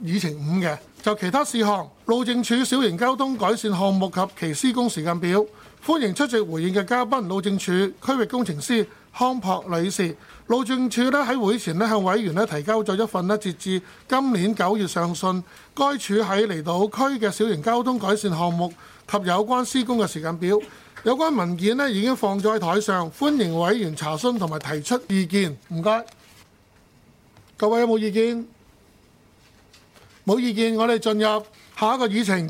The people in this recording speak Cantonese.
議程5嘅。就其他事項，路政署小型交通改善項目及其施工時間表，歡迎出席回應嘅嘉賓，路政署區域工程師康柏女士。路政署喺會前向委員提交咗一份截至今年9月上信，該署喺離島區嘅小型交通改善項目及有關施工嘅時間表。有關文件已經放咗喺台上，歡迎委員查詢同埋提出意見。唔該，各位有冇意見？冇意見，我哋進入下一個議程。